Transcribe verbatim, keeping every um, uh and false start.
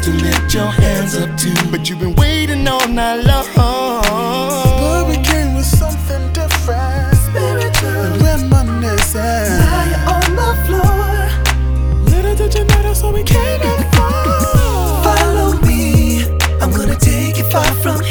to lift your hands up to, but you've been waiting all night long. But we came with something different, spiritual reminiscence. Now you're on the floor. Little did you know that's what we came here for. Follow me, I'm gonna take you far from